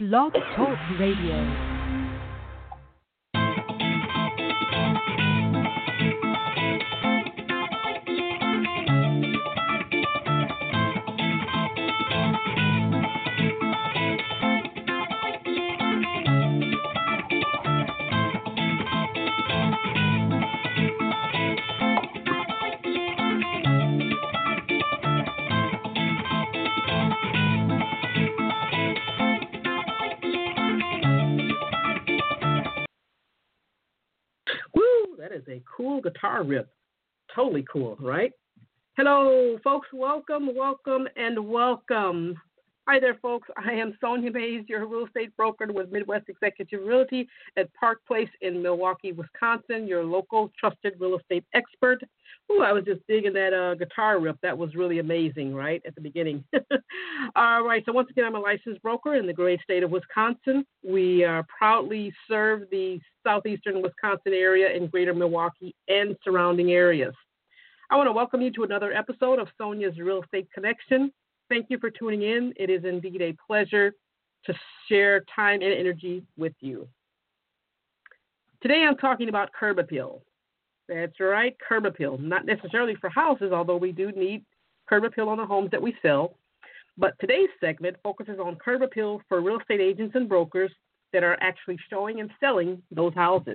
Blog Talk Radio. A cool guitar riff. Totally cool, right? Hello, folks. Welcome. Hi there, folks. I am Sonia Mays, your real estate broker with Midwest Executive Realty at Park Place in Milwaukee, Wisconsin, your local trusted real estate expert. Ooh, I was just digging that guitar riff. That was really amazing, right, at the beginning. All right, so once again, I'm a licensed broker in the great state of Wisconsin. We proudly serve the southeastern Wisconsin area in greater Milwaukee and surrounding areas. I want to welcome you to another episode of Sonia's Real Estate Connection. Thank you for tuning in. It is indeed a pleasure to share time and energy with you. Today I'm talking about curb appeal. That's right, curb appeal. Not necessarily for houses, although we do need curb appeal on the homes that we sell. But today's segment focuses on curb appeal for real estate agents and brokers that are actually showing and selling those houses.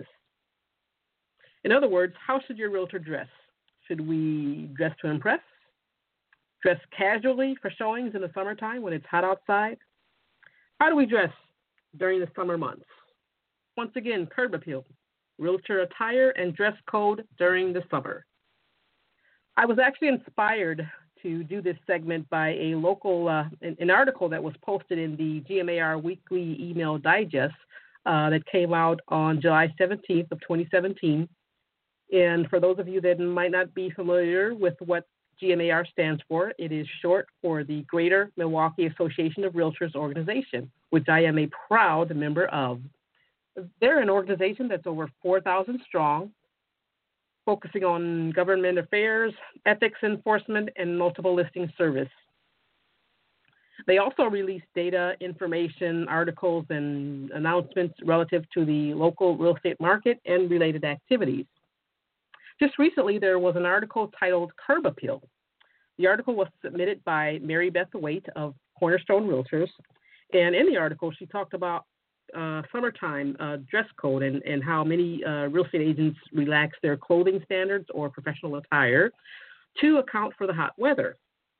In other words, how should your realtor dress? Should we dress to impress? Dress casually for showings in the summertime when it's hot outside? How do we dress during the summer months? Once again, curb appeal, realtor attire and dress code during the summer. I was actually inspired to do this segment by a local, an article that was posted in the GMAR Weekly Email Digest that came out on July 17th of 2017. And for those of you that might not be familiar with what GMAR stands for, it is short for the Greater Milwaukee Association of Realtors organization, which I am a proud member of. They're an organization that's over 4,000 strong, focusing on government affairs, ethics enforcement, and multiple listing service. They also release data, information, articles, and announcements relative to the local real estate market and related activities. Just recently, there was an article titled Curb Appeal. The article was submitted by Mary Beth Waite of Cornerstone Realtors. And in the article, she talked about summertime dress code and how many real estate agents relax their clothing standards or professional attire to account for the hot weather.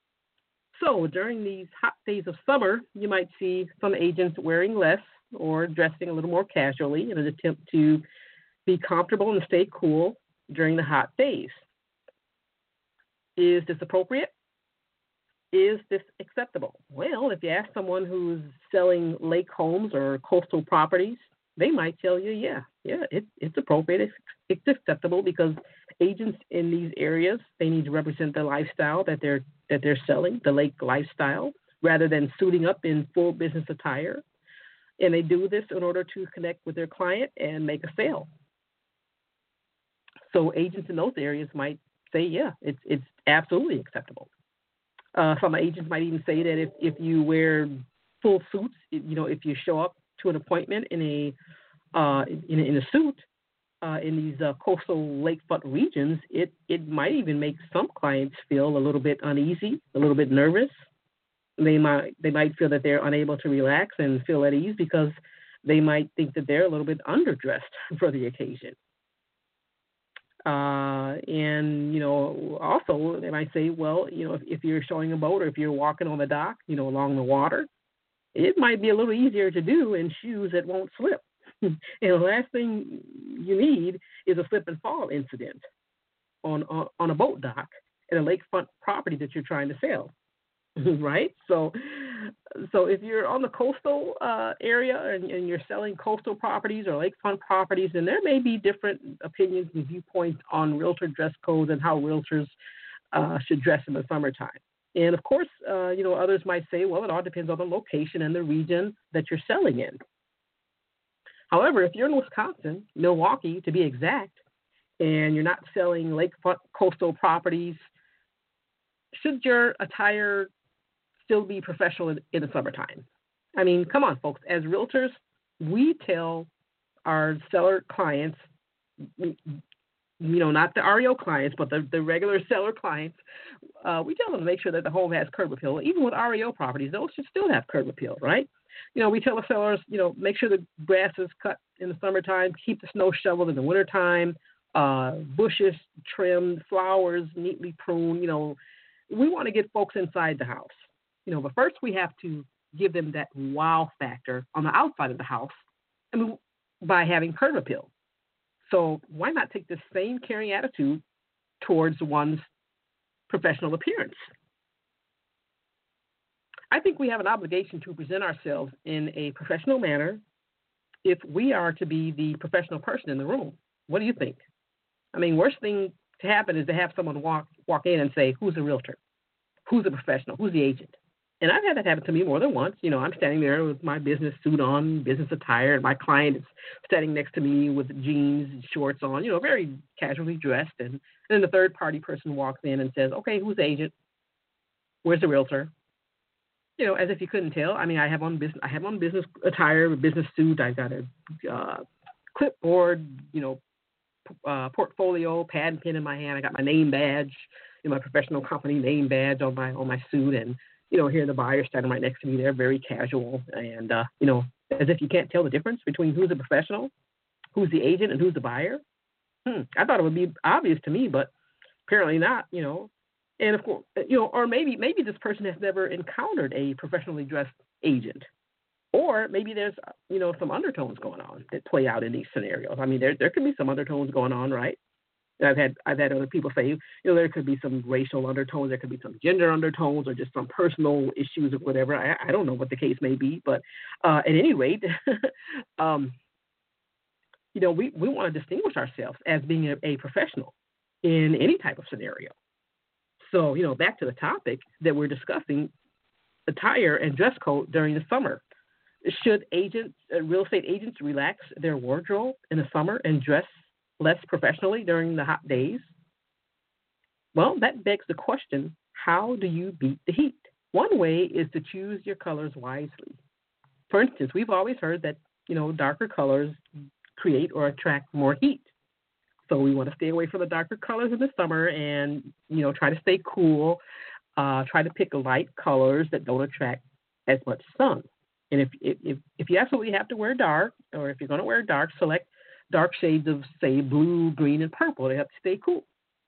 So during these hot days of summer, you might see some agents wearing less or dressing a little more casually in an attempt to be comfortable and stay cool during the hot days. Is this appropriate? Is this acceptable? Well, if you ask someone who's selling lake homes or coastal properties, they might tell you, yeah, it's appropriate. It's acceptable because agents in these areas, they need to represent the lifestyle that they're selling, the lake lifestyle, rather than suiting up in full business attire. And they do this in order to connect with their client and make a sale. So agents in those areas might say, yeah, it's absolutely acceptable. Some agents might even say that if you wear full suits, if you show up to an appointment in a suit in these coastal lakefront regions, it might even make some clients feel a little bit uneasy, a little bit nervous. They might feel that they're unable to relax and feel at ease because they might think that they're a little bit underdressed for the occasion. And also they might say, well, if you're showing a boat or if you're walking on the dock, along the water, it might be a little easier to do in shoes that won't slip. And the last thing you need is a slip and fall incident on a boat dock at a lakefront property that you're trying to sell. Right? So if you're on the coastal area and you're selling coastal properties or lakefront properties, then there may be different opinions and viewpoints on realtor dress codes and how realtors should dress in the summertime. And of course, others might say, well, it all depends on the location and the region that you're selling in. However, if you're in Wisconsin, Milwaukee to be exact, and you're not selling lakefront coastal properties, should your attire still be professional in the summertime? I mean, come on, folks. As realtors, we tell our seller clients, not the REO clients, but the regular seller clients, we tell them to make sure that the home has curb appeal. Even with REO properties, those should still have curb appeal, right? We tell the sellers, make sure the grass is cut in the summertime, keep the snow shoveled in the wintertime, bushes trimmed, flowers neatly pruned. We want to get folks inside the house. But first we have to give them that wow factor on the outside of the house by having curb appeal. So why not take the same caring attitude towards one's professional appearance? I think we have an obligation to present ourselves in a professional manner if we are to be the professional person in the room. What do you think? I mean, worst thing to happen is to have someone walk in and say, who's a realtor? Who's a professional? Who's the agent? And I've had that happen to me more than once. I'm standing there with my business suit on, business attire, and my client is standing next to me with jeans and shorts on, very casually dressed. And then the third party person walks in and says, okay, who's the agent? Where's the realtor? As if you couldn't tell. I mean, I have on business attire, a business suit. I got a clipboard, portfolio, pad and pen in my hand. I got my name badge, my professional company name badge on my suit, and here the buyer standing right next to me. They're very casual, and as if you can't tell the difference between who's a professional, who's the agent, and who's the buyer. I thought it would be obvious to me, but apparently not. And of course, or maybe this person has never encountered a professionally dressed agent, or maybe there's some undertones going on that play out in these scenarios. I mean, there could be some undertones going on, right? And I've had other people say, there could be some racial undertones, there could be some gender undertones, or just some personal issues or whatever. I don't know what the case may be, but at any rate, we want to distinguish ourselves as being a professional in any type of scenario. So, back to the topic that we're discussing, attire and dress code during the summer. Should real estate agents relax their wardrobe in the summer and dress less professionally during the hot days? Well, that begs the question, how do you beat the heat? One way is to choose your colors wisely. For instance, we've always heard that, darker colors create or attract more heat. So we want to stay away from the darker colors in the summer and, try to stay cool. Try to pick light colors that don't attract as much sun. And if you absolutely have to wear dark, or if you're going to wear dark, select dark shades of, say, blue, green, and purple. They have to stay cool.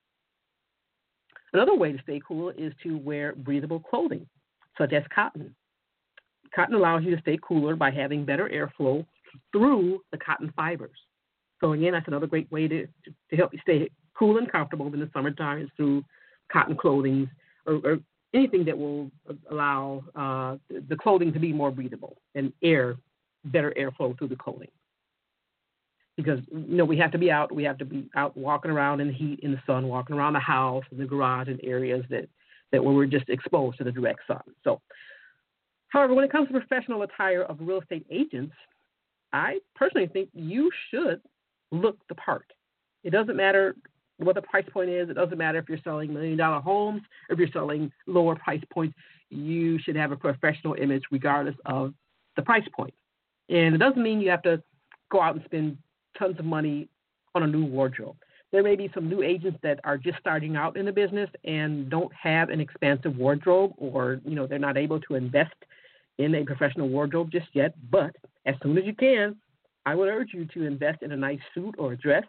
Another way to stay cool is to wear breathable clothing, such as cotton. Cotton allows you to stay cooler by having better airflow through the cotton fibers. So again, that's another great way to help you stay cool and comfortable in the summertime is through cotton clothing or anything that will allow the clothing to be more breathable and better airflow through the clothing. Because, we have to be out walking around in the heat, in the sun, walking around the house, in the garage, and areas that where we're just exposed to the direct sun. So, however, when it comes to professional attire of real estate agents, I personally think you should look the part. It doesn't matter what the price point is. It doesn't matter if you're selling $1 million homes or if you're selling lower price points. You should have a professional image regardless of the price point. And it doesn't mean you have to go out and spend tons of money on a new wardrobe. There may be some new agents that are just starting out in the business and don't have an expansive wardrobe, or they're not able to invest in a professional wardrobe just yet. But as soon as you can, I would urge you to invest in a nice suit or a dress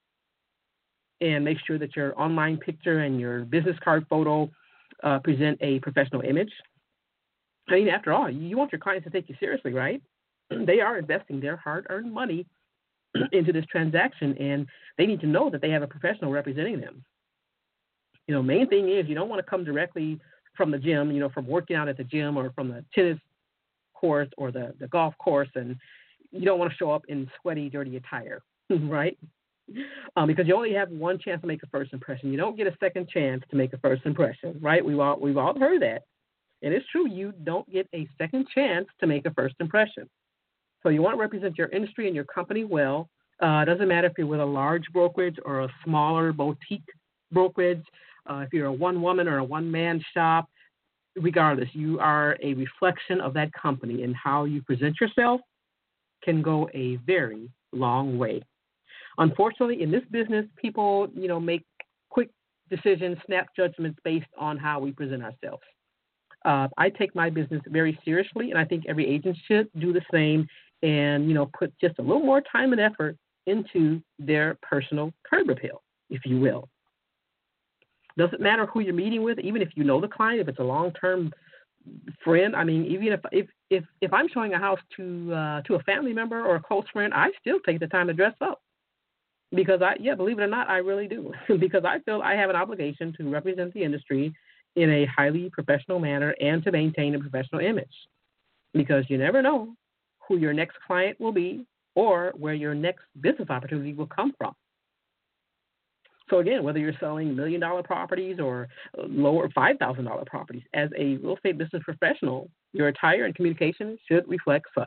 and make sure that your online picture and your business card photo present a professional image. I mean, after all, you want your clients to take you seriously, right? They are investing their hard-earned money into this transaction, and they need to know that they have a professional representing them. Main thing is you don't want to come directly from the gym, from working out at the gym or from the tennis course or the golf course, and you don't want to show up in sweaty, dirty attire, right? Because you only have one chance to make a first impression. You don't get a second chance to make a first impression, right? We've all heard that. And it's true, you don't get a second chance to make a first impression. So you want to represent your industry and your company well. It doesn't matter if you're with a large brokerage or a smaller boutique brokerage, if you're a one-woman or a one-man shop. regardless, you are a reflection of that company, and how you present yourself can go a very long way. Unfortunately, in this business, people, make quick decisions, snap judgments based on how we present ourselves. I take my business very seriously, and I think every agent should do the same and, put just a little more time and effort into their personal curb appeal, if you will. Doesn't matter who you're meeting with, even if you know the client, if it's a long-term friend. I mean, even if I'm showing a house to a family member or a close friend, I still take the time to dress up because believe it or not, I really do because I feel I have an obligation to represent the industry in a highly professional manner and to maintain a professional image, because you never know who your next client will be or where your next business opportunity will come from. So again, whether you're selling $1 million properties or lower $5,000 properties, as a real estate business professional, your attire and communication should reflect such.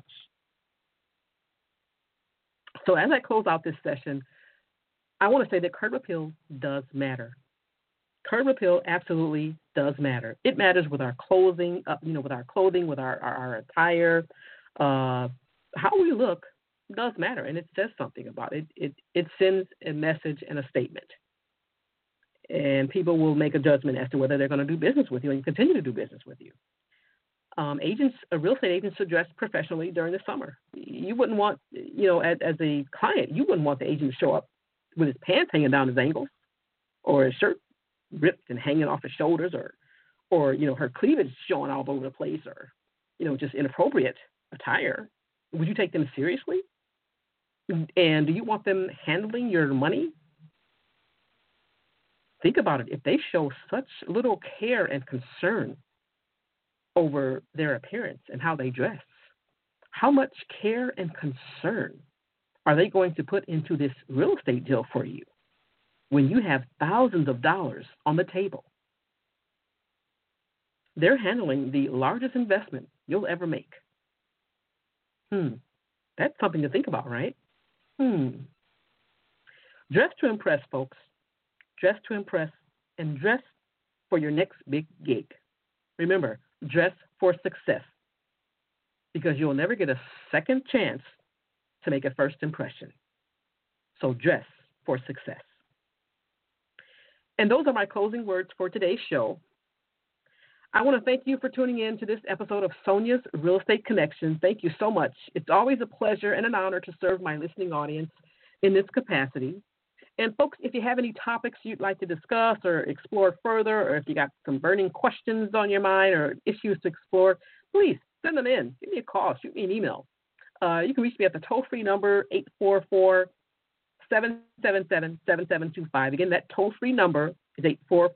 So as I close out this session, I want to say that curb appeal does matter. Curb appeal absolutely does matter. It matters with our clothing, with our clothing, with our attire. How we look does matter, and it says something about it. It sends a message and a statement. And people will make a judgment as to whether they're going to do business with you and continue to do business with you. Real estate agents should dress professionally during the summer. You wouldn't want, as a client, you wouldn't want the agent to show up with his pants hanging down his ankles or his shirt ripped and hanging off his shoulders or her cleavage showing all over the place or, just inappropriate attire. Would you take them seriously? And do you want them handling your money? Think about it. If they show such little care and concern over their appearance and how they dress, how much care and concern are they going to put into this real estate deal for you when you have thousands of dollars on the table? They're handling the largest investment you'll ever make. That's something to think about, right? Dress to impress, folks. Dress to impress, and dress for your next big gig. Remember, dress for success, because you'll never get a second chance to make a first impression. So dress for success. And those are my closing words for today's show. I want to thank you for tuning in to this episode of Sonia's Real Estate Connection. Thank you so much. It's always a pleasure and an honor to serve my listening audience in this capacity. And folks, if you have any topics you'd like to discuss or explore further, or if you got some burning questions on your mind or issues to explore, please send them in. Give me a call. Shoot me an email. You can reach me at the toll-free number, 844-777-7725. Again, that toll-free number is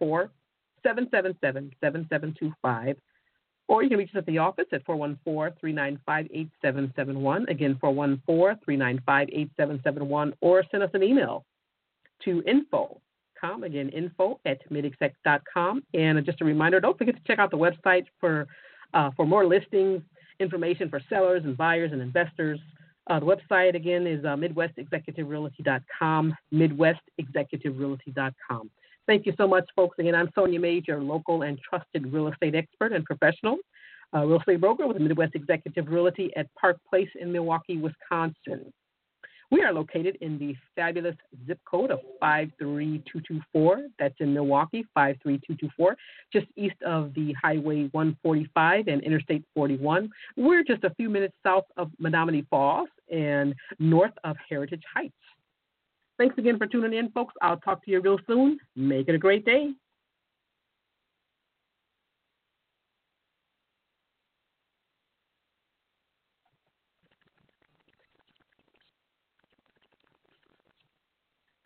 844-777-7725. Or you can reach us at the office at 414-395-8771. Again, 414-395-8771. Or send us an email to info.com. Again, info@midexec.com. And just a reminder, don't forget to check out the website for more listings, information for sellers and buyers and investors. The website, again, is midwestexecutiverealty.com, midwestexecutiverealty.com. Thank you so much, folks. Again, I'm Sonia Mays, your local and trusted real estate expert and professional real estate broker with Midwest Executive Realty at Park Place in Milwaukee, Wisconsin. We are located in the fabulous zip code of 53224. That's in Milwaukee, 53224, just east of the Highway 145 and Interstate 41. We're just a few minutes south of Menominee Falls and north of Heritage Heights. Thanks again for tuning in, folks. I'll talk to you real soon. Make it a great day.